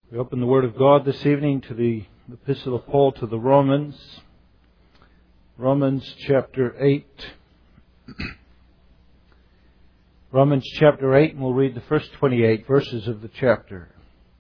We open the Word of God this evening to the Epistle of Paul to the Romans. Romans chapter 8. Romans chapter 8, and we'll read the first 28 verses of the chapter.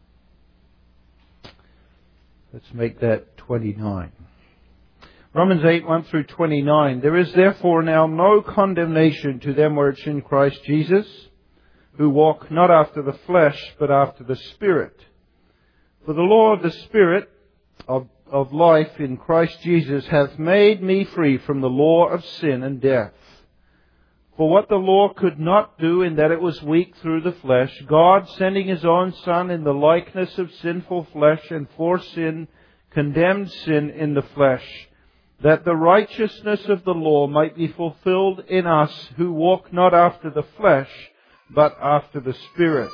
Let's make that 29. Romans 8, 1 through 29. There is therefore now no condemnation to them which are in Christ Jesus, who walk not after the flesh, but after the Spirit. For the law of the Spirit of life in Christ Jesus hath made me free from the law of sin and death. For what the law could not do, in that it was weak through the flesh, God, sending His own Son in the likeness of sinful flesh, and for sin, condemned sin in the flesh, that the righteousness of the law might be fulfilled in us, who walk not after the flesh, but after the Spirit.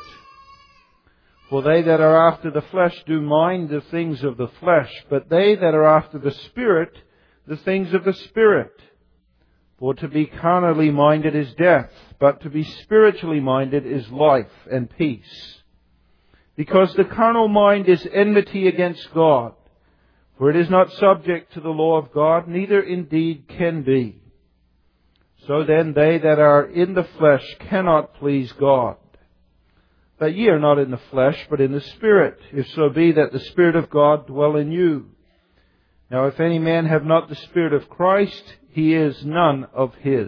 For they that are after the flesh do mind the things of the flesh, but they that are after the Spirit, the things of the Spirit. For to be carnally minded is death, but to be spiritually minded is life and peace. Because the carnal mind is enmity against God, for it is not subject to the law of God, neither indeed can be. So then they that are in the flesh cannot please God. But ye are not in the flesh, but in the Spirit, if so be that the Spirit of God dwell in you. Now if any man have not the Spirit of Christ, he is none of His.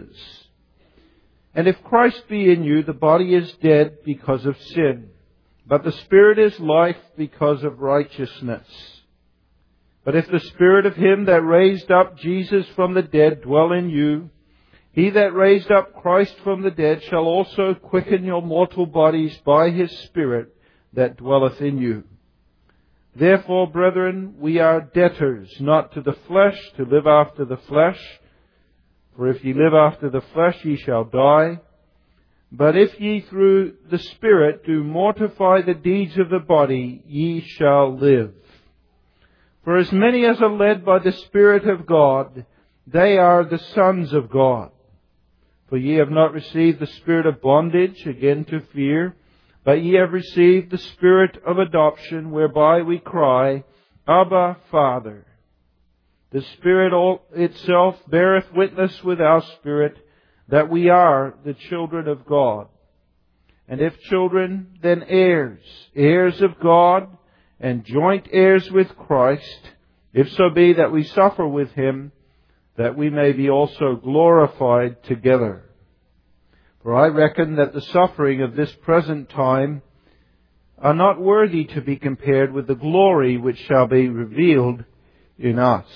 And if Christ be in you, the body is dead because of sin, but the Spirit is life because of righteousness. But if the Spirit of Him that raised up Jesus from the dead dwell in you, He that raised up Christ from the dead shall also quicken your mortal bodies by His Spirit that dwelleth in you. Therefore, brethren, we are debtors, not to the flesh, to live after the flesh. For if ye live after the flesh, ye shall die. But if ye through the Spirit do mortify the deeds of the body, ye shall live. For as many as are led by the Spirit of God, they are the sons of God. For ye have not received the spirit of bondage, again to fear, but ye have received the Spirit of adoption, whereby we cry, Abba, Father. The Spirit itself beareth witness with our spirit that we are the children of God. And if children, then heirs, heirs of God, and joint heirs with Christ, if so be that we suffer with Him, that we may be also glorified together. For I reckon that the suffering of this present time are not worthy to be compared with the glory which shall be revealed in us.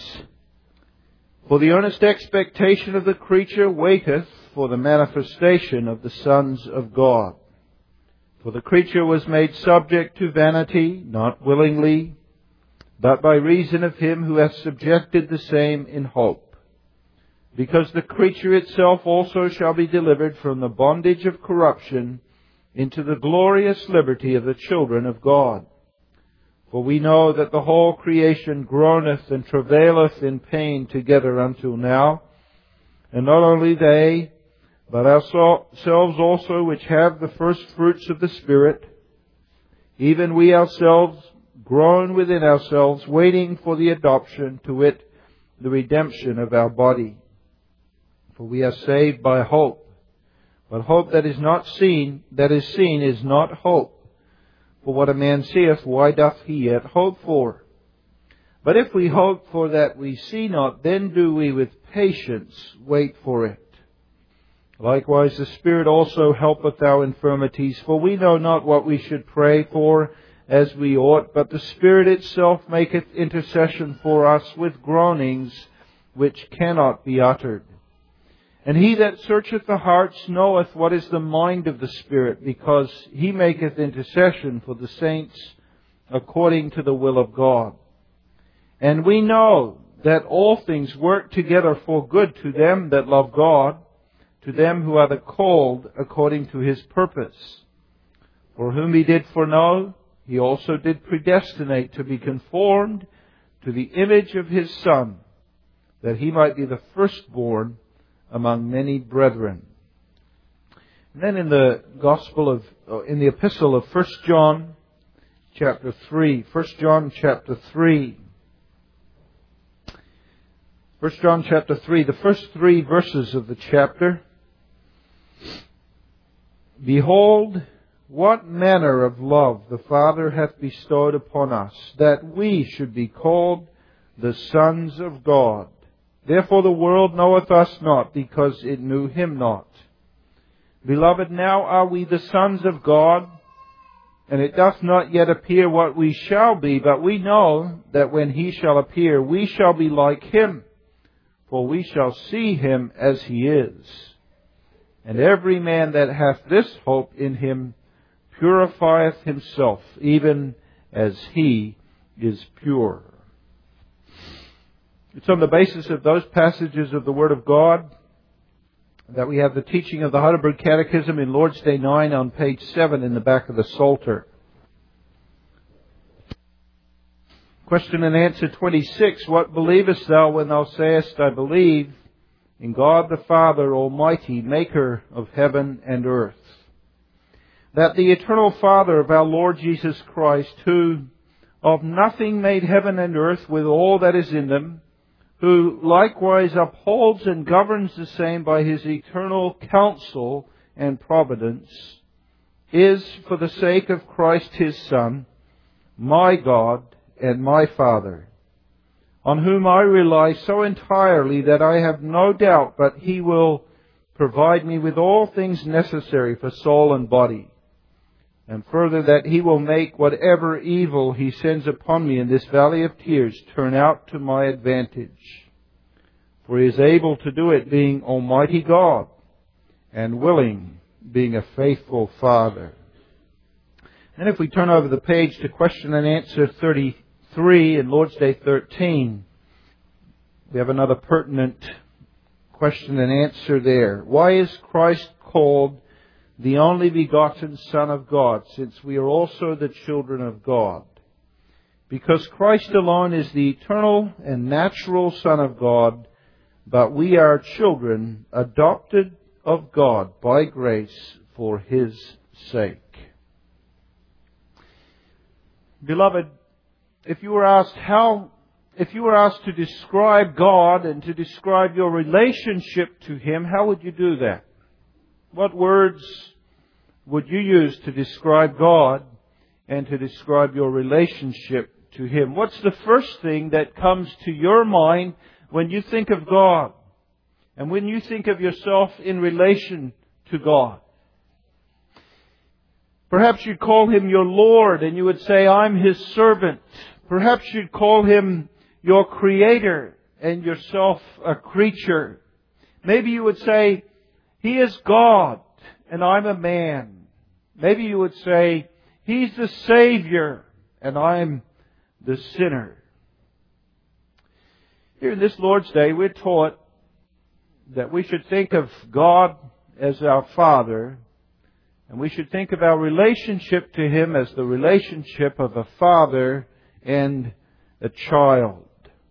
For the earnest expectation of the creature waiteth for the manifestation of the sons of God. For the creature was made subject to vanity, not willingly, but by reason of Him who hath subjected the same in hope. Because the creature itself also shall be delivered from the bondage of corruption into the glorious liberty of the children of God. For we know that the whole creation groaneth and travaileth in pain together until now. And not only they, but ourselves also, which have the first fruits of the Spirit, even we ourselves groan within ourselves, waiting for the adoption, to wit, the redemption of our body. For we are saved by hope. But hope that is seen is not hope. For what a man seeth, why doth he yet hope for? But if we hope for that we see not, then do we with patience wait for it. Likewise the Spirit also helpeth our infirmities, for we know not what we should pray for as we ought, but the Spirit itself maketh intercession for us with groanings which cannot be uttered. And He that searcheth the hearts knoweth what is the mind of the Spirit, because He maketh intercession for the saints according to the will of God. And we know that all things work together for good to them that love God, to them who are the called according to His purpose. For whom He did foreknow, He also did predestinate to be conformed to the image of His Son, that He might be the firstborn among many brethren. And then in the Epistle of 1 John, chapter 3. 1 John chapter 3. 1 John chapter 3, the first 3 verses of the chapter. Behold, what manner of love the Father hath bestowed upon us, that we should be called the sons of God. Therefore the world knoweth us not, because it knew Him not. Beloved, now are we the sons of God, and it doth not yet appear what we shall be, but we know that when He shall appear, we shall be like Him, for we shall see Him as He is. And every man that hath this hope in Him purifieth himself, even as He is pure. It's on the basis of those passages of the Word of God that we have the teaching of the Heidelberg Catechism in Lord's Day 9 on page 7 in the back of the Psalter. Question and answer 26. What believest thou when thou sayest, I believe in God the Father Almighty, maker of heaven and earth? That the eternal Father of our Lord Jesus Christ, who of nothing made heaven and earth with all that is in them, who likewise upholds and governs the same by His eternal counsel and providence, is, for the sake of Christ His Son, my God and my Father, on whom I rely so entirely that I have no doubt but He will provide me with all things necessary for soul and body, and further that He will make whatever evil He sends upon me in this valley of tears turn out to my advantage. For He is able to do it, being Almighty God, and willing, being a faithful Father. And if we turn over the page to question and answer 33 in Lord's Day 13, we have another pertinent question and answer there. Why is Christ called the only begotten Son of God, since we are also the children of God? Because Christ alone is the eternal and natural Son of God, but we are children adopted of God by grace for His sake. Beloved, if you were asked to describe God and to describe your relationship to Him, how would you do that? What words would you use to describe God and to describe your relationship to Him? What's the first thing that comes to your mind when you think of God and when you think of yourself in relation to God? Perhaps you'd call Him your Lord and you would say, I'm His servant. Perhaps you'd call Him your Creator and yourself a creature. Maybe you would say, He is God and I'm a man. Maybe you would say, He's the Savior and I'm the sinner. Here in this Lord's Day, we're taught that we should think of God as our Father, and we should think of our relationship to Him as the relationship of a father and a child.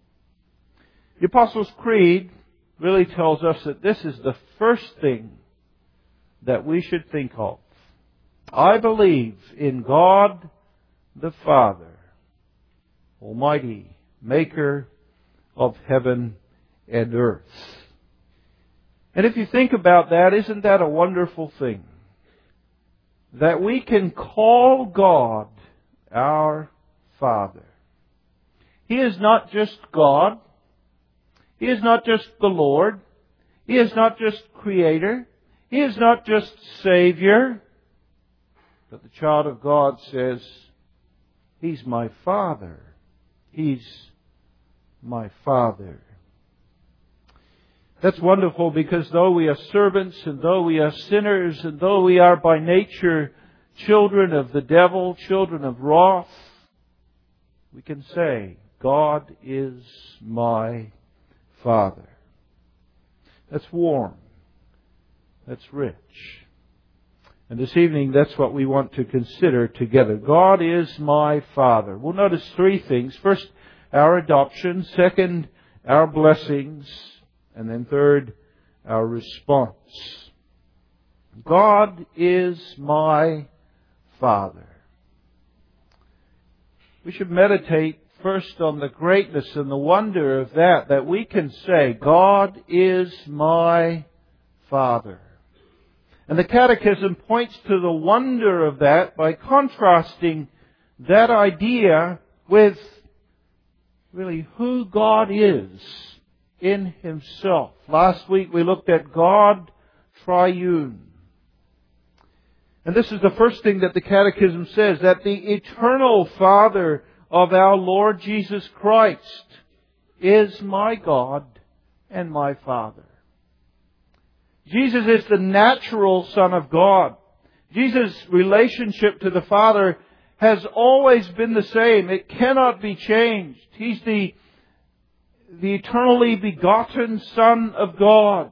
The Apostles' Creed really tells us that this is the first thing that we should think of. I believe in God the Father, Almighty, maker of heaven and earth. And if you think about that, isn't that a wonderful thing? That we can call God our Father. He is not just God. He is not just the Lord. He is not just Creator. He is not just Savior. But the child of God says, He's my Father. He's my Father. That's wonderful, because though we are servants and though we are sinners and though we are by nature children of the devil, children of wrath, we can say, God is my Father. That's warm. That's rich. And this evening, that's what we want to consider together. God is my Father. We'll notice three things. First, our adoption. Second, our blessings. And then third, our response. God is my Father. we should meditate first on the greatness and the wonder of that we can say, God is my Father. And the Catechism points to the wonder of that by contrasting that idea with really who God is in Himself. Last week we looked at God triune. And this is the first thing that the Catechism says, that the eternal Father of our Lord Jesus Christ is my God and my Father. Jesus is the natural Son of God. Jesus' relationship to the Father has always been the same. It cannot be changed. He's the eternally begotten Son of God.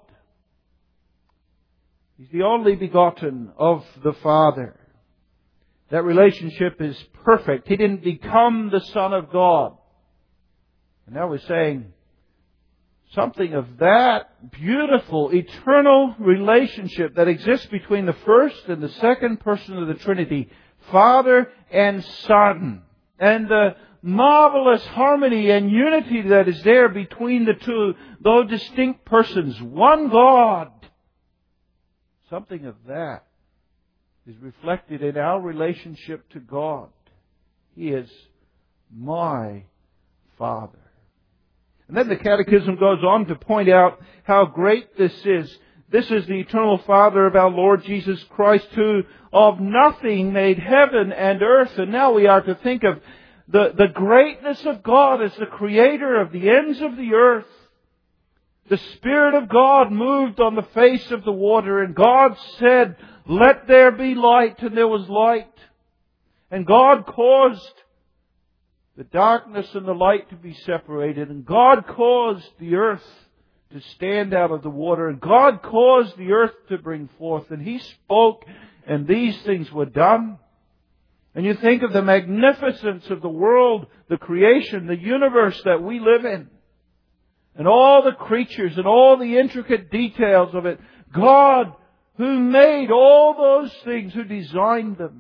He's the only begotten of the Father. That relationship is perfect. He didn't become the Son of God. And now we're saying something of that beautiful, eternal relationship that exists between the first and the second person of the Trinity, Father and Son, and the marvelous harmony and unity that is there between the two, though distinct persons, one God. Something of that is reflected in our relationship to God. He is my Father. And then the Catechism goes on to point out how great this is. This is the eternal Father of our Lord Jesus Christ, who of nothing made heaven and earth. And now we are to think of the greatness of God as the Creator of the ends of the earth. The Spirit of God moved on the face of the water, and God said, "Let there be light," and there was light. And God caused the darkness and the light to be separated, and God caused the earth to stand out of the water, and God caused the earth to bring forth, and He spoke, and these things were done. And you think of the magnificence of the world, the creation, the universe that we live in, and all the creatures and all the intricate details of it. God, who made all those things, who designed them.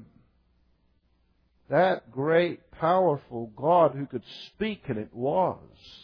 That great, powerful God who could speak, and it was.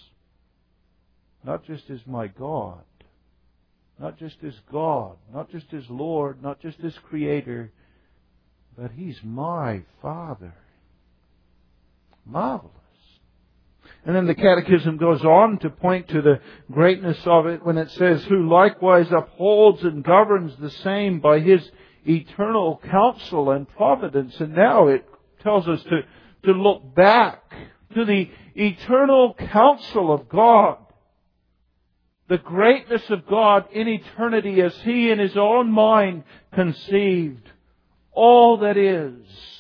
Not just as my God, not just as God, not just as Lord, not just as Creator, but He's my Father. Marvelous. And then the Catechism goes on to point to the greatness of it when it says, "Who likewise upholds and governs the same by His eternal counsel and providence." And now it tells us to look back to the eternal counsel of God. The greatness of God in eternity as He in His own mind conceived all that is.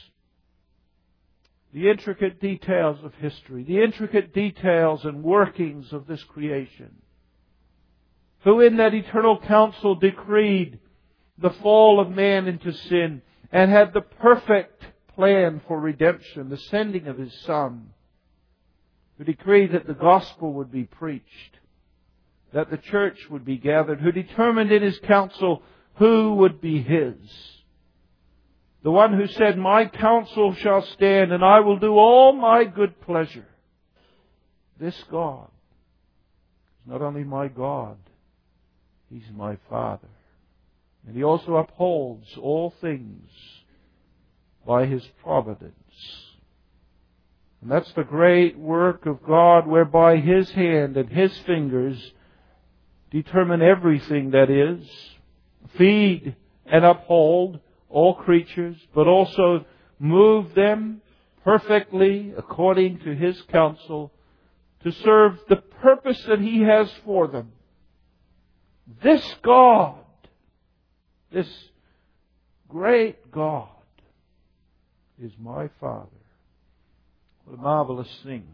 The intricate details of history, the intricate details and workings of this creation. Who in that eternal counsel decreed the fall of man into sin and had the perfect plan for redemption, the sending of His Son. Who decreed that the gospel would be preached, that the church would be gathered. Who determined in His counsel who would be His. The one who said, "My counsel shall stand, and I will do all my good pleasure." This God is not only my God, He's my Father. And He also upholds all things by His providence. And that's the great work of God, whereby His hand and His fingers determine everything that is, feed and uphold all creatures, but also move them perfectly according to His counsel to serve the purpose that He has for them. This God, this great God, is my Father. What a marvelous thing.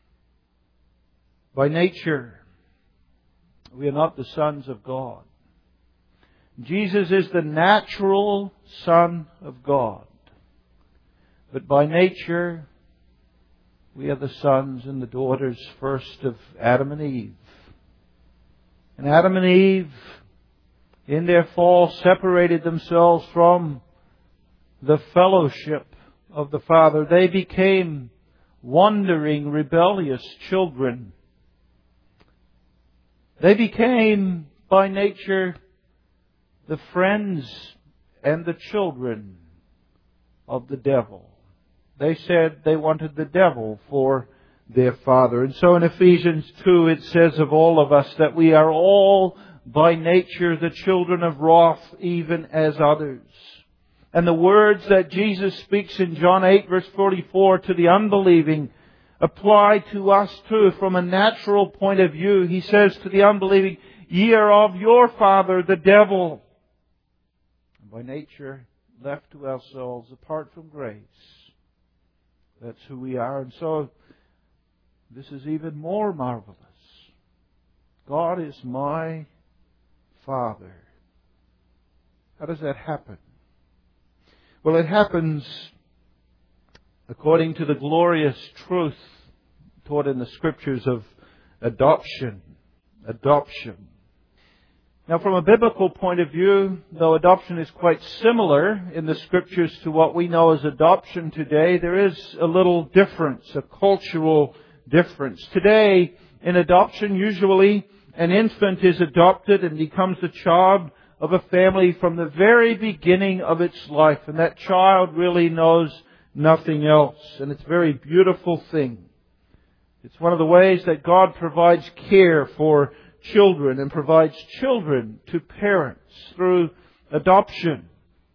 By nature, we are not the sons of God. Jesus is the natural Son of God. But by nature, we are the sons and the daughters first of Adam and Eve. And Adam and Eve, in their fall, separated themselves from the fellowship of the Father. They became wandering, rebellious children. They became, by nature, the friends and the children of the devil. They said they wanted the devil for their father. And so in Ephesians 2 it says of all of us that we are all by nature the children of wrath, even as others. And the words that Jesus speaks in John 8 verse 44 to the unbelieving apply to us too from a natural point of view. He says to the unbelieving, "Ye are of your father the devil." And by nature, left to ourselves, apart from grace, that's who we are. And so, this is even more marvelous. God is my Father. How does that happen? Well, it happens according to the glorious truth taught in the Scriptures of adoption. Adoption. Now, from a biblical point of view, though adoption is quite similar in the Scriptures to what we know as adoption today, there is a little difference, a cultural difference. Today, in adoption, usually an infant is adopted and becomes the child of a family from the very beginning of its life. And that child really knows nothing else. And it's a very beautiful thing. It's one of the ways that God provides care for children and provides children to parents through adoption.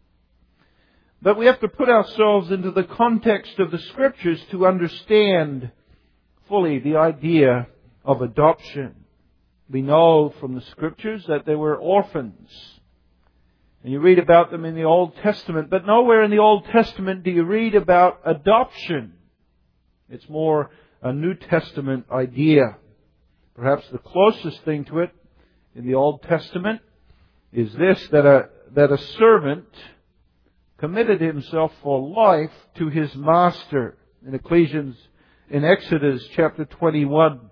But we have to put ourselves into the context of the Scriptures to understand fully the idea of adoption. We know from the Scriptures that there were orphans. And you read about them in the Old Testament, but nowhere in the Old Testament do you read about adoption. It's more a New Testament idea. Perhaps the closest thing to it in the Old Testament is this, that a servant committed himself for life to his master. In Exodus chapter 21.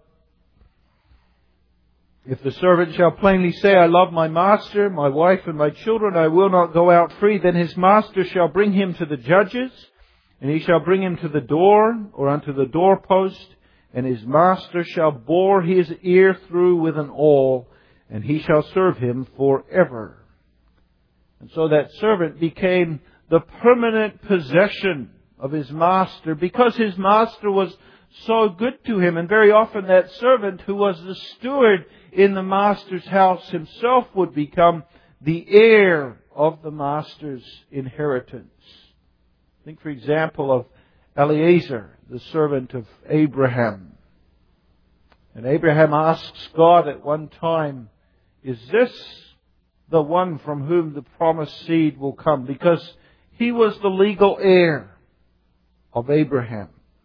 If the servant shall plainly say, "I love my master, my wife and my children, I will not go out free," then his master shall bring him to the judges, and he shall bring him to the door, or unto the doorpost, and his master shall bore his ear through with an awl, and he shall serve him forever. And so that servant became the permanent possession of his master, because his master was so good to him. And very often that servant, who was the steward in the master's house, himself would become the heir of the master's inheritance. Think, for example, of Eliezer, the servant of Abraham. And Abraham asks God at one time, "Is this the one from whom the promised seed will come?" Because he was the legal heir of Abraham.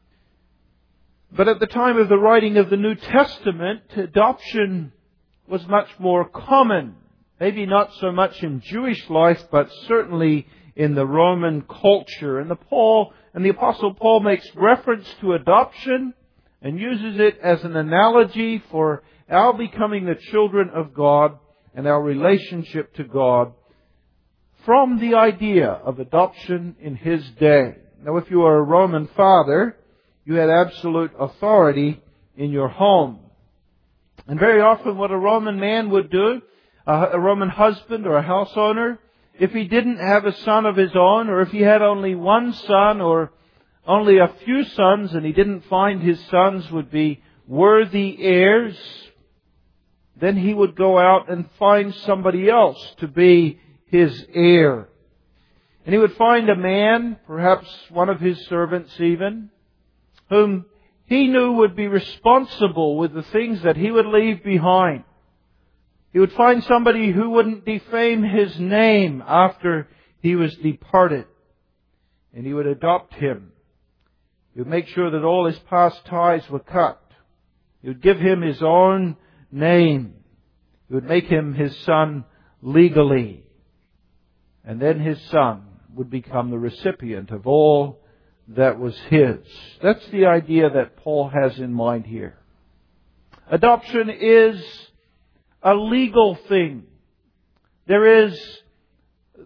But at the time of the writing of the New Testament, adoption was much more common. Maybe not so much in Jewish life, but certainly in the Roman culture. And the Apostle Paul makes reference to adoption and uses it as an analogy for our becoming the children of God and our relationship to God from the idea of adoption in his day. Now, if you were a Roman father, you had absolute authority in your home. And very often what a Roman man would do, a Roman husband or a house owner, if he didn't have a son of his own, or if he had only one son or only a few sons, and he didn't find his sons would be worthy heirs, then he would go out and find somebody else to be his heir. And he would find a man, perhaps one of his servants even, whom he knew would be responsible with the things that he would leave behind. He would find somebody who wouldn't defame his name after he was departed. And he would adopt him. He would make sure that all his past ties were cut. He would give him his own name. He would make him his son legally. And then his son would become the recipient of all that was his. That's the idea that Paul has in mind here. Adoption is a legal thing. There is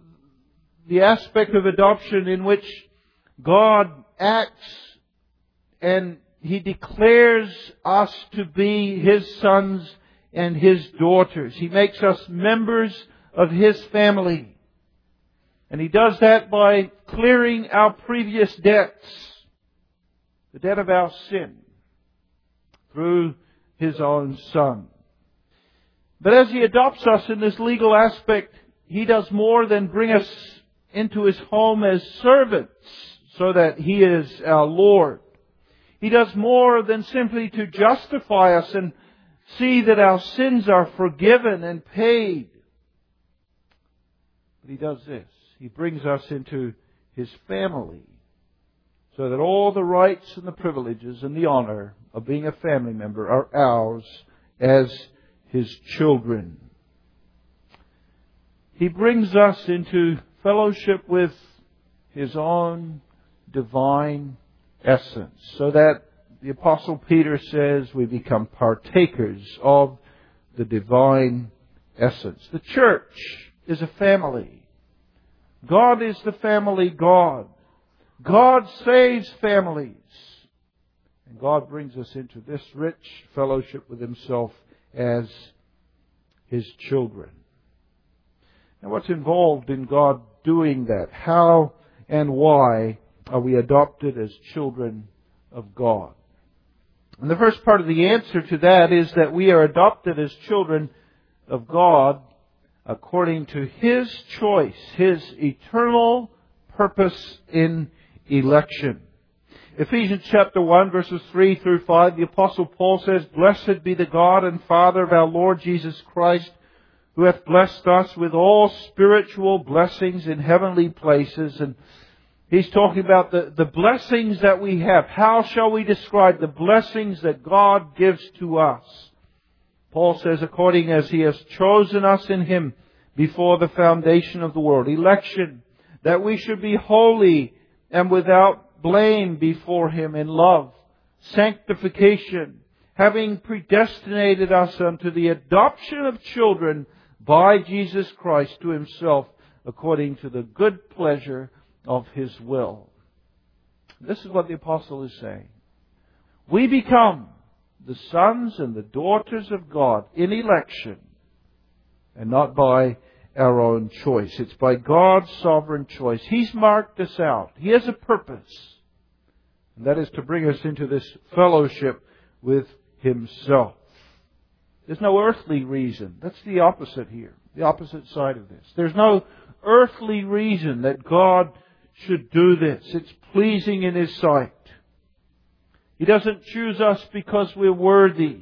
the aspect of adoption in which God acts and He declares us to be His sons and His daughters. He makes us members of His family. And He does that by clearing our previous debts, the debt of our sin, through His own Son. But as He adopts us in this legal aspect, He does more than bring us into His home as servants so that He is our Lord. He does more than simply to justify us and see that our sins are forgiven and paid. But He does this. He brings us into His family so that all the rights and the privileges and the honor of being a family member are ours as His children. He brings us into fellowship with His own divine essence, so that the Apostle Peter says we become partakers of the divine essence. The church is a family. God is the family God. God saves families. And God brings us into this rich fellowship with Himself as His children. Now, what's involved in God doing that? How and why are we adopted as children of God? And the first part of the answer to that is that we are adopted as children of God according to His choice, His eternal purpose in election. Ephesians chapter 1 verses 3 through 5, the Apostle Paul says, "Blessed be the God and Father of our Lord Jesus Christ, who hath blessed us with all spiritual blessings in heavenly places." And he's talking about the blessings that we have. How shall we describe the blessings that God gives to us? Paul says, according as He has chosen us in Him before the foundation of the world. Election, that we should be holy and without blame before Him in love. Sanctification, having predestinated us unto the adoption of children by Jesus Christ to Himself, according to the good pleasure of His will. This is what the Apostle is saying. We become the sons and the daughters of God in election, and not by our own choice. It's by God's sovereign choice. He's marked us out. He has a purpose, and that is to bring us into this fellowship with Himself. There's no earthly reason. That's the opposite here, the opposite side of this. There's no earthly reason that God should do this. It's pleasing in His sight. He doesn't choose us because we're worthy,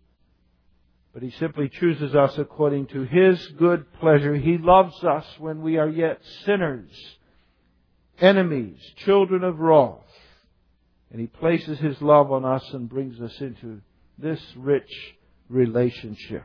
but He simply chooses us according to His good pleasure. He loves us when we are yet sinners, enemies, children of wrath. And He places His love on us and brings us into this rich relationship.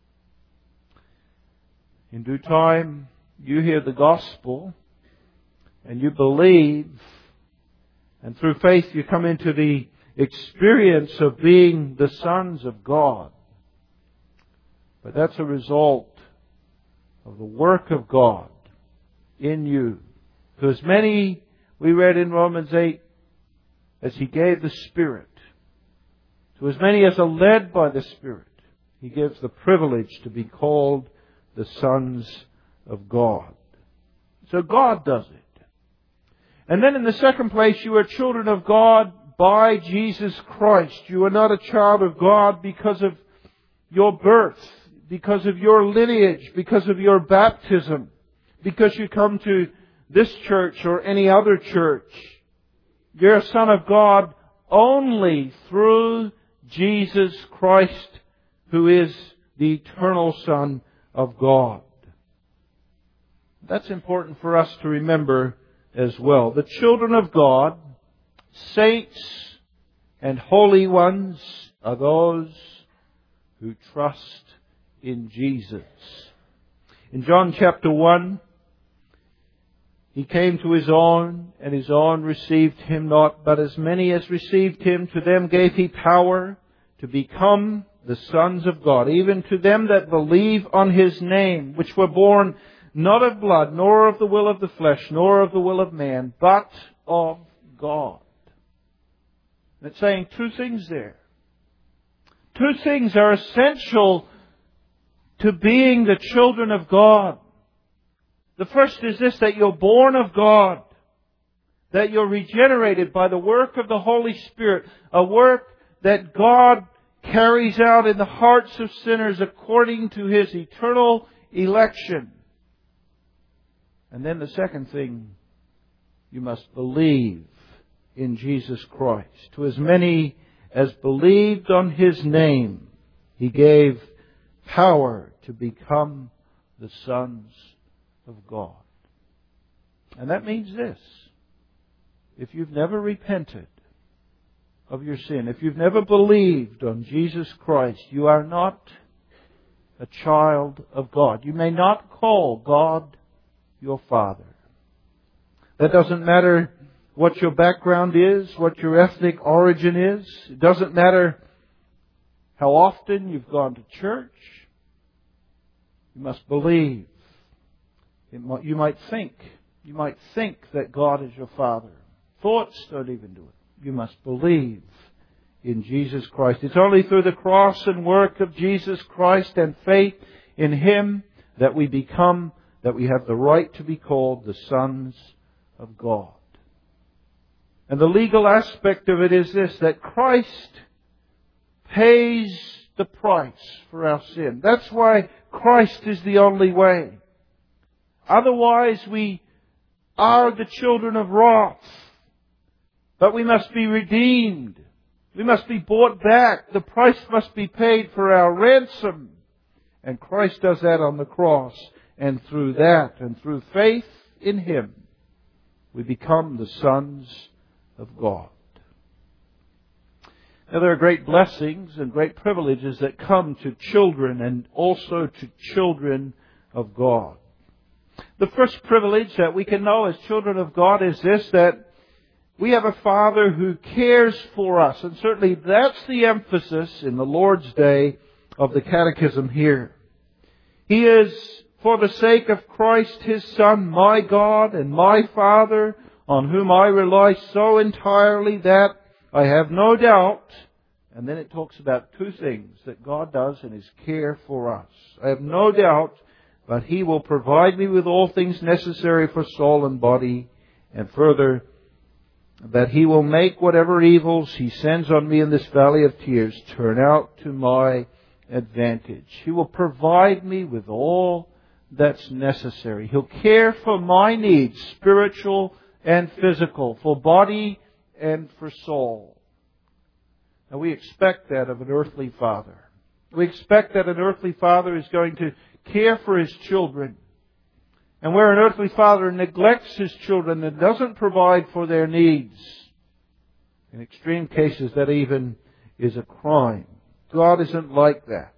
In due time, you hear the gospel and you believe, and through faith you come into the experience of being the sons of God. But that's a result of the work of God in you. To as many, we read in Romans 8, as He gave the Spirit, to as many as are led by the Spirit, He gives the privilege to be called the sons of God. So God does it. And then in the second place, you are children of God by Jesus Christ. You are not a child of God because of your birth, because of your lineage, because of your baptism, because you come to this church or any other church. You're a son of God only through Jesus Christ, who is the eternal Son of God. That's important for us to remember as well. The children of God, saints and holy ones, are those who trust in Jesus. In John chapter 1, He came to His own, and His own received Him not. But as many as received Him, to them gave He power to become the sons of God, even to them that believe on His name, which were born not of blood, nor of the will of the flesh, nor of the will of man, but of God. It's saying two things there. Two things are essential to being the children of God. The first is this, that you're born of God. That you're regenerated by the work of the Holy Spirit. A work that God carries out in the hearts of sinners according to His eternal election. And then the second thing, you must believe in Jesus Christ. To as many as believed on His name, He gave power to become the sons of God. And that means this. If you've never repented of your sin, if you've never believed on Jesus Christ, you are not a child of God. You may not call God your Father. That doesn't matter what your background is, what your ethnic origin is. It doesn't matter how often you've gone to church. You must believe. You might think that God is your Father. Thoughts don't even do it. You must believe in Jesus Christ. It's only through the cross and work of Jesus Christ and faith in Him that we have the right to be called the sons of God. And the legal aspect of it is this, that Christ pays the price for our sin. That's why Christ is the only way. Otherwise, we are the children of wrath. But we must be redeemed. We must be bought back. The price must be paid for our ransom. And Christ does that on the cross. And through that, and through faith in Him, we become the sons of God. Now, there are great blessings and great privileges that come to children and also to children of God. The first privilege that we can know as children of God is this, that we have a Father who cares for us. And certainly that's the emphasis in the Lord's Day of the Catechism here. He is, for the sake of Christ, His Son, my God and my Father, on whom I rely so entirely that I have no doubt. And then it talks about two things that God does in His care for us. I have no doubt, but He will provide me with all things necessary for soul and body. And further, that He will make whatever evils He sends on me in this valley of tears turn out to my advantage. He will provide me with all that's necessary. He'll care for my needs, spiritual and physical, for body and for soul. Now we expect that of an earthly father. We expect that an earthly father is going to care for his children. And where an earthly father neglects his children and doesn't provide for their needs, in extreme cases that even is a crime. God isn't like that.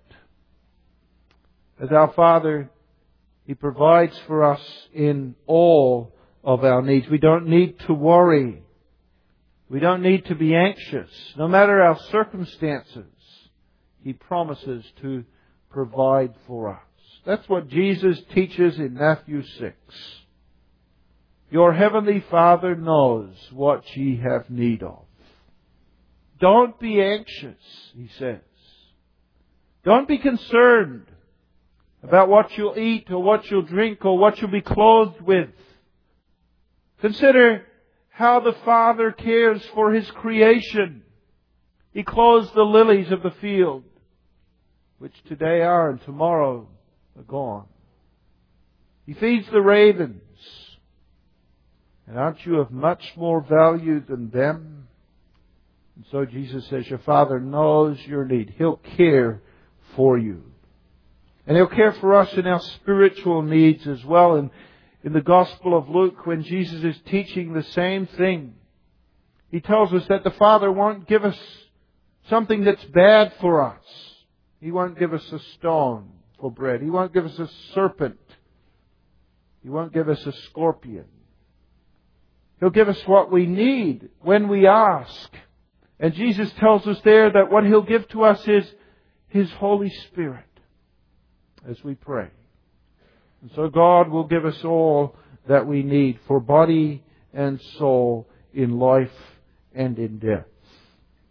As our Father, He provides for us in all of our needs. We don't need to worry. We don't need to be anxious. No matter our circumstances, He promises to provide for us. That's what Jesus teaches in Matthew 6. Your heavenly Father knows what ye have need of. Don't be anxious, He says. Don't be concerned about what you'll eat or what you'll drink or what you'll be clothed with. Consider how the Father cares for His creation. He clothes the lilies of the field, which today are and tomorrow are gone. He feeds the ravens. And aren't you of much more value than them? And so Jesus says, your Father knows your need. He'll care for you. And He'll care for us in our spiritual needs as well. And in the Gospel of Luke, when Jesus is teaching the same thing, He tells us that the Father won't give us something that's bad for us. He won't give us a stone for bread. He won't give us a serpent. He won't give us a scorpion. He'll give us what we need when we ask. And Jesus tells us there that what He'll give to us is His Holy Spirit as we pray. And so God will give us all that we need for body and soul in life and in death.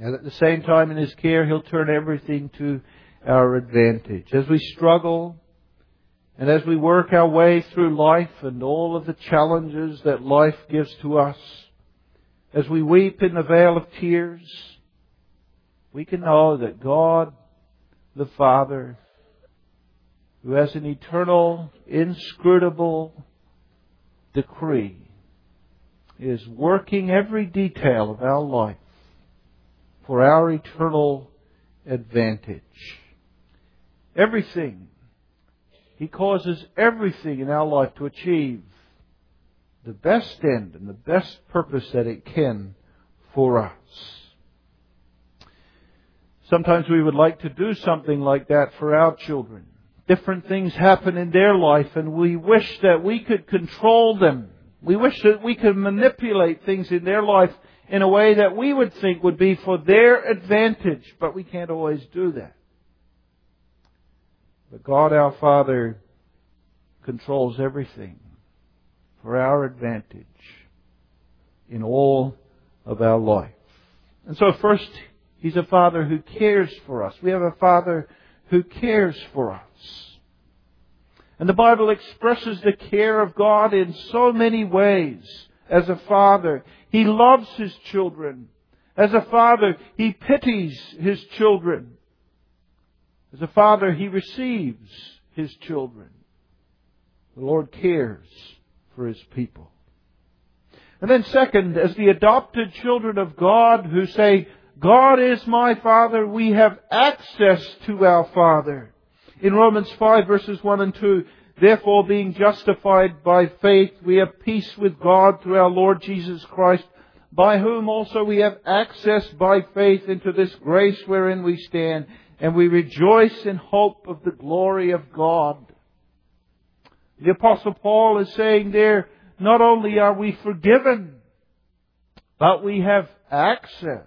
And at the same time, in His care, He'll turn everything to our advantage. As we struggle and as we work our way through life and all of the challenges that life gives to us, as we weep in the vale of tears, we can know that God, the Father, who has an eternal, inscrutable decree, is working every detail of our life for our eternal advantage. Everything. He causes everything in our life to achieve the best end and the best purpose that it can for us. Sometimes we would like to do something like that for our children. Different things happen in their life and we wish that we could control them. We wish that we could manipulate things in their life in a way that we would think would be for their advantage, but we can't always do that. But God our Father controls everything for our advantage in all of our life. And so first, He's a Father who cares for us. We have a Father who cares for us. And the Bible expresses the care of God in so many ways. As a Father, He loves His children. As a Father, He pities His children. As a Father, He receives His children. The Lord cares for His people. And then second, as the adopted children of God who say, God is my Father, we have access to our Father. In Romans 5 verses 1 and 2, therefore being justified by faith, we have peace with God through our Lord Jesus Christ, by whom also we have access by faith into this grace wherein we stand, and we rejoice in hope of the glory of God. The Apostle Paul is saying there, not only are we forgiven, but we have access.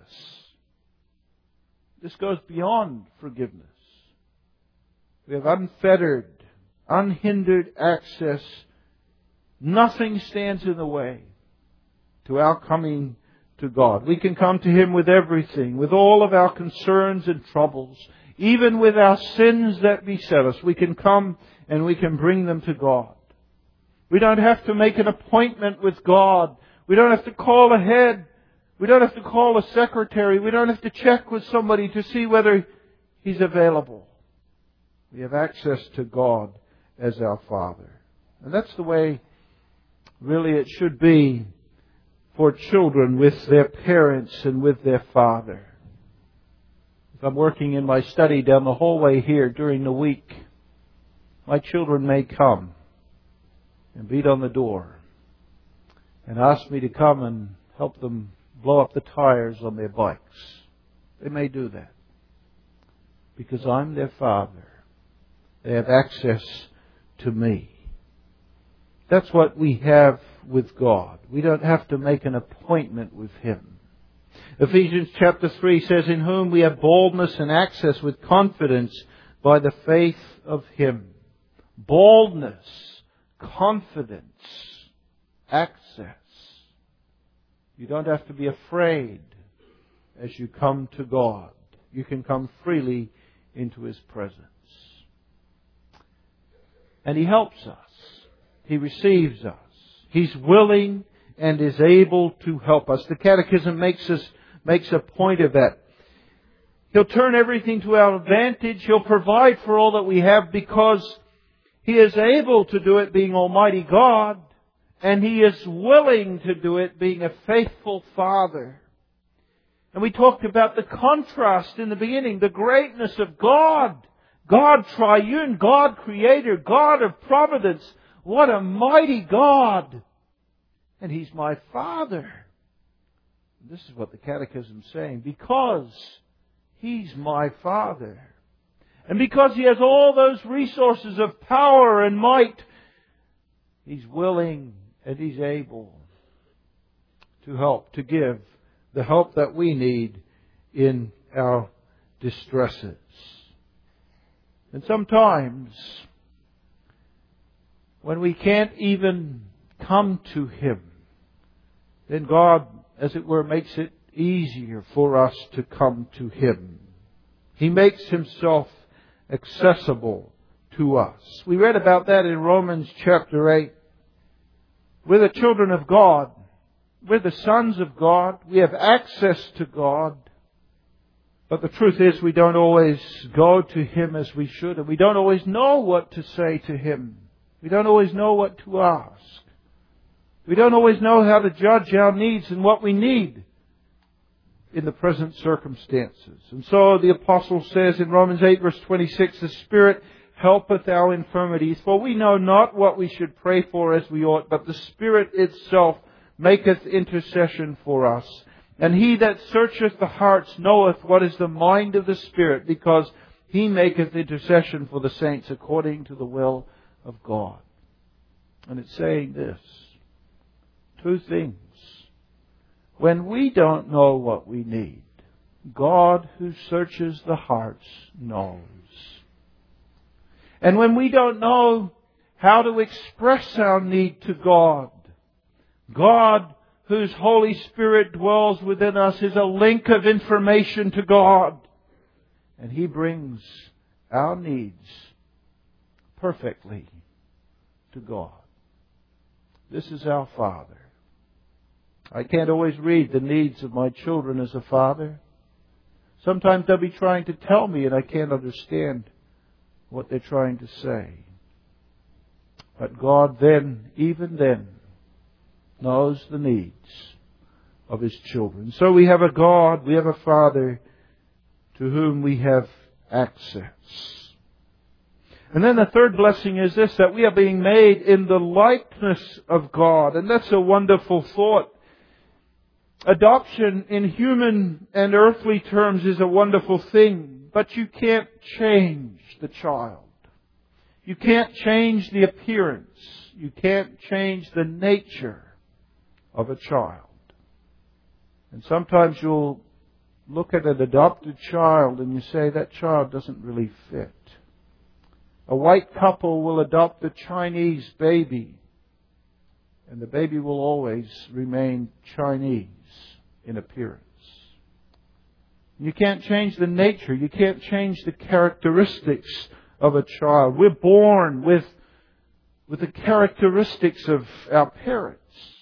This goes beyond forgiveness. We have unfettered, unhindered access. Nothing stands in the way to our coming to God. We can come to Him with everything, with all of our concerns and troubles, even with our sins that beset us. We can come and we can bring them to God. We don't have to make an appointment with God. We don't have to call ahead. We don't have to call a secretary. We don't have to check with somebody to see whether He's available. We have access to God as our Father. And that's the way really it should be for children with their parents and with their father. If I'm working in my study down the hallway here during the week, my children may come and beat on the door and ask me to come and help them blow up the tires on their bikes. They may do that because I'm their father. They have access to me. That's what we have with God. We don't have to make an appointment with Him. Ephesians chapter 3 says, in whom we have boldness and access with confidence by the faith of Him. Boldness, confidence, access. You don't have to be afraid as you come to God. You can come freely into His presence. And He helps us. He receives us. He's willing and is able to help us. The Catechism makes a point of that. He'll turn everything to our advantage. He'll provide for all that we have because He is able to do it being Almighty God. And He is willing to do it being a faithful Father. And we talked about the contrast in the beginning, the greatness of God. God triune, God creator, God of providence. What a mighty God. And He's my Father. This is what the Catechism is saying. Because He's my Father. And because He has all those resources of power and might, He's willing and He's able to help, to give the help that we need in our distresses. And sometimes, when we can't even come to Him, then God, as it were, makes it easier for us to come to Him. He makes Himself accessible to us. We read about that in Romans chapter 8. We're the children of God. We're the sons of God. We have access to God. But the truth is we don't always go to Him as we should. And we don't always know what to say to Him. We don't always know what to ask. We don't always know how to judge our needs and what we need in the present circumstances. And so the Apostle says in Romans 8 verse 26, the Spirit helpeth our infirmities, for we know not what we should pray for as we ought, but the Spirit itself maketh intercession for us. And He that searcheth the hearts knoweth what is the mind of the Spirit, because He maketh intercession for the saints according to the will of God. And it's saying this, two things. When we don't know what we need, God who searches the hearts knows. And when we don't know how to express our need to God, God whose Holy Spirit dwells within us is a link of information to God. And He brings our needs perfectly to God. This is our Father. I can't always read the needs of my children as a father. Sometimes they'll be trying to tell me and I can't understand what they're trying to say. But God then, even then, knows the needs of His children. So we have a God, we have a Father to whom we have access. And then the third blessing is this, that we are being made in the likeness of God. And that's a wonderful thought. Adoption in human and earthly terms is a wonderful thing, but you can't change the child. You can't change the appearance. You can't change the nature of a child. And sometimes you'll look at an adopted child and you say, that child doesn't really fit. A white couple will adopt a Chinese baby, and the baby will always remain Chinese in appearance. You can't change the nature. You can't change the characteristics of a child. We're born with the characteristics of our parents.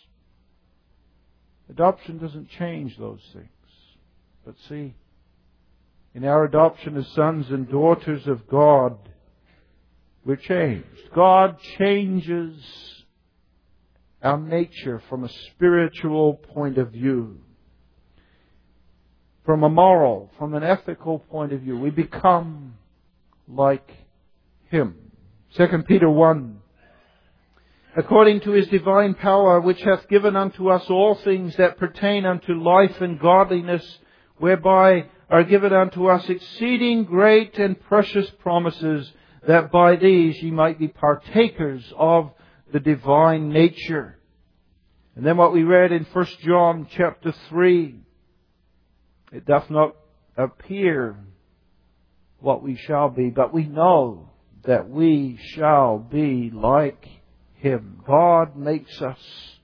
Adoption doesn't change those things. But see, in our adoption as sons and daughters of God, we're changed. God changes our nature from a spiritual point of view. From a moral, from an ethical point of view. We become like Him. 2 Peter 1. According to His divine power, which hath given unto us all things that pertain unto life and godliness, whereby are given unto us exceeding great and precious promises, that by these ye might be partakers of the divine nature. And then what we read in 1 John chapter 3, it doth not appear what we shall be, but we know that we shall be like Him. God makes us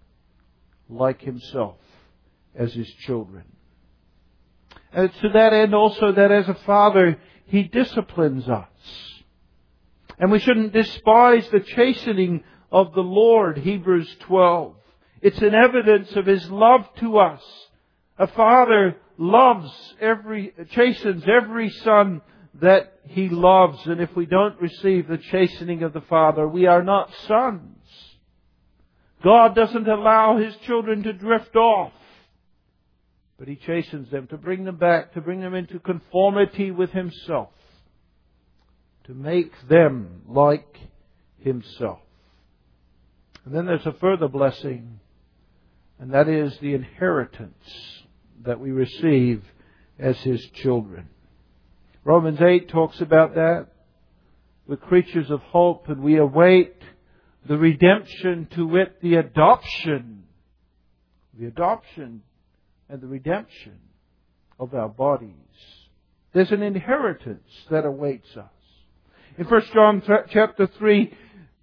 like Himself as His children. And to that end also that as a Father, He disciplines us. And we shouldn't despise the chastening of the Lord, Hebrews 12. It's an evidence of His love to us. A father chastens every son that he loves. And if we don't receive the chastening of the Father, we are not sons. God doesn't allow His children to drift off. But He chastens them to bring them back, to bring them into conformity with Himself. To make them like Himself. And then there's a further blessing, and that is the inheritance that we receive as His children. Romans 8 talks about that. We're creatures of hope, and we await the redemption, to wit, the adoption. The adoption and the redemption of our bodies. There's an inheritance that awaits us. In 1 John chapter 3,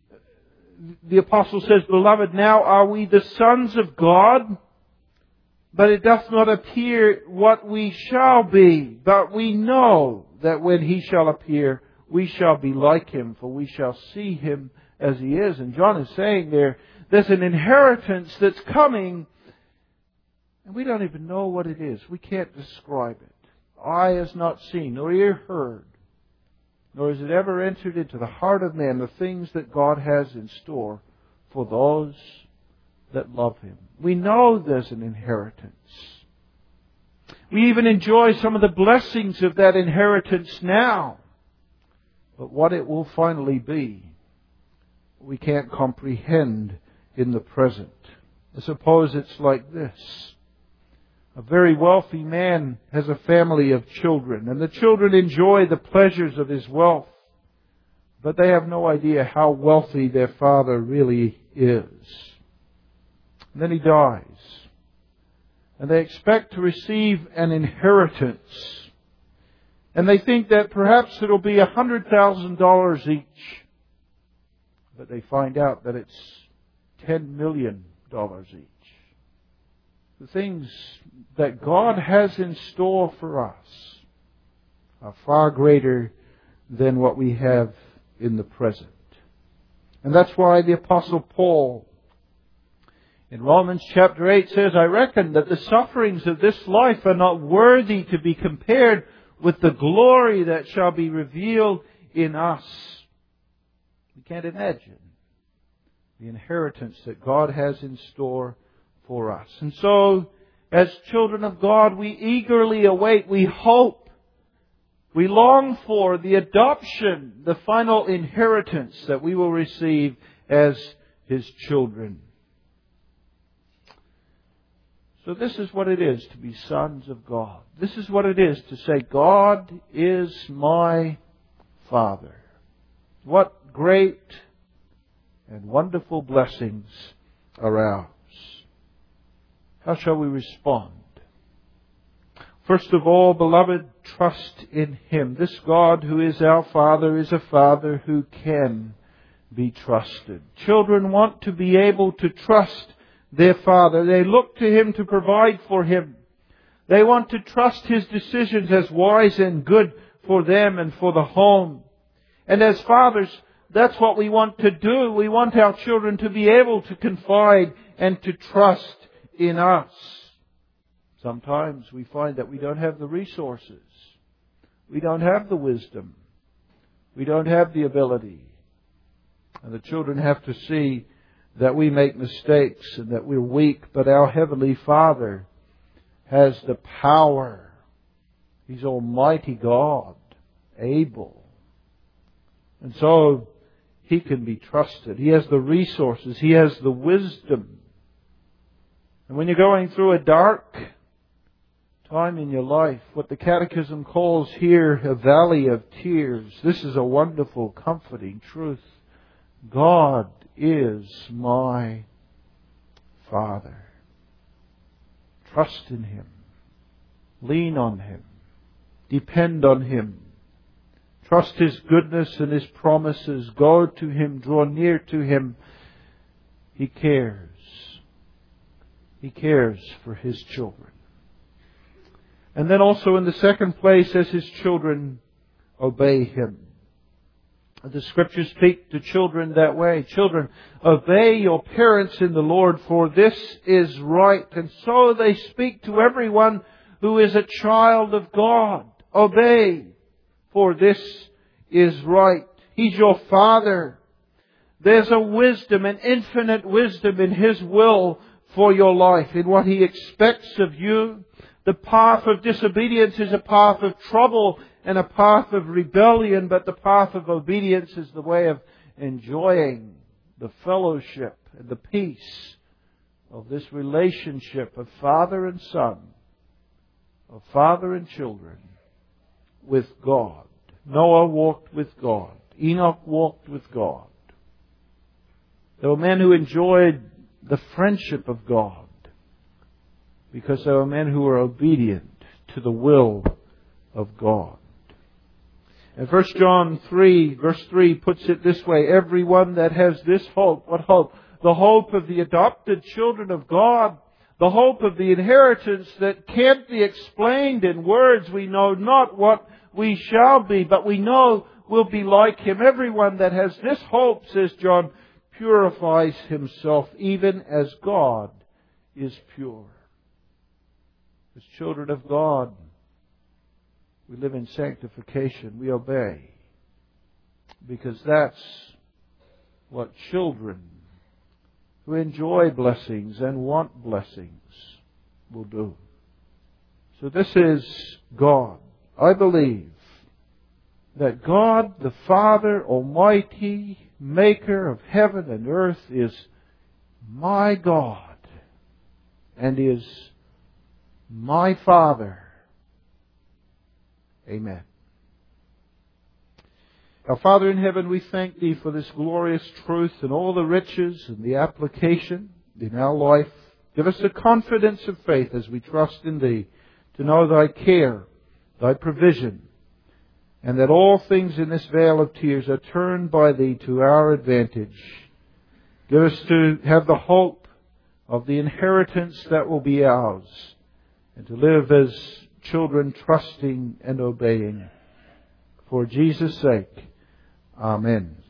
the Apostle says, Beloved, now are we the sons of God? but it doth not appear what we shall be. But we know that when He shall appear, we shall be like Him, for we shall see Him as He is. And John is saying there's an inheritance that's coming, and we don't even know what it is. We can't describe it. Eye has not seen, nor ear heard, nor has it ever entered into the heart of man the things that God has in store for those that love Him. We know there's an inheritance. We even enjoy some of the blessings of that inheritance now. But what it will finally be, we can't comprehend in the present. I suppose it's like this. A very wealthy man has a family of children, and the children enjoy the pleasures of his wealth, but they have no idea how wealthy their father really is. And then he dies, and they expect to receive an inheritance, and they think that perhaps it'll be $100,000 each, but they find out that it's $10 million each. The things that God has in store for us are far greater than what we have in the present. And that's why the Apostle Paul in Romans chapter 8 says, I reckon that the sufferings of this life are not worthy to be compared with the glory that shall be revealed in us. We can't imagine the inheritance that God has in store for us. And so, as children of God, we eagerly await, we hope, we long for the adoption, the final inheritance that we will receive as His children. So this is what it is to be sons of God. This is what it is to say, God is my Father. What great and wonderful blessings are ours. How shall we respond? First of all, beloved, trust in Him. This God who is our Father is a Father who can be trusted. Children want to be able to trust their Father. They look to Him to provide for Him. They want to trust His decisions as wise and good for them and for the home. And as fathers, that's what we want to do. We want our children to be able to confide and to trust in us. Sometimes we find that we don't have the resources. We don't have the wisdom. We don't have the ability. And the children have to see that we make mistakes and that we're weak, but our Heavenly Father has the power. He's Almighty God, able. And so He can be trusted. He has the resources. He has the wisdom. And when you're going through a dark time in your life, what the Catechism calls here a valley of tears, this is a wonderful, comforting truth. God is my Father. Trust in Him. Lean on Him. Depend on Him. Trust His goodness and His promises. Go to Him. Draw near to Him. He cares. He cares for His children. And then also in the second place, as His children, obey Him. The Scriptures speak to children that way. Children, obey your parents in the Lord, for this is right. And so they speak to everyone who is a child of God. Obey, for this is right. He's your Father. There's a wisdom, an infinite wisdom in His will for your life, in what He expects of you. The path of disobedience is a path of trouble and a path of rebellion, but the path of obedience is the way of enjoying the fellowship and the peace of this relationship of father and son, of father and children with God. Noah walked with God. Enoch walked with God. There were men who enjoyed the friendship of God because there were men who were obedient to the will of God. And 1 John 3, verse 3 puts it this way, everyone that has this hope, what hope? The hope of the adopted children of God, the hope of the inheritance that can't be explained in words. We know not what we shall be, but we know we'll be like Him. Everyone that has this hope, says John, purifies himself even as God is pure. As children of God, we live in sanctification. We obey. Because that's what children who enjoy blessings and want blessings will do. So this is God. I believe that God, the Father Almighty, Maker of heaven and earth, is my God and is my Father. Amen. Our Father in heaven, we thank Thee for this glorious truth and all the riches and the application in our life. Give us a confidence of faith as we trust in Thee to know Thy care, Thy provision, and that all things in this vale of tears are turned by Thee to our advantage. Give us to have the hope of the inheritance that will be ours, and to live as children trusting and obeying. For Jesus' sake, Amen.